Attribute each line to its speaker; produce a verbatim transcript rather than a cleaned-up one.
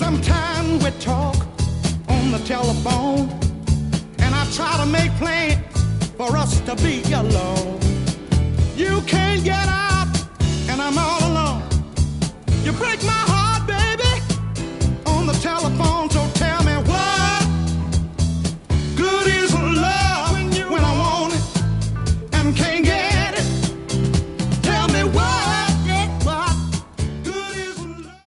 Speaker 1: Sometimes we talk on the telephone, and I try to make plans for us to be alone. You can't get out, and I'm all alone. You break my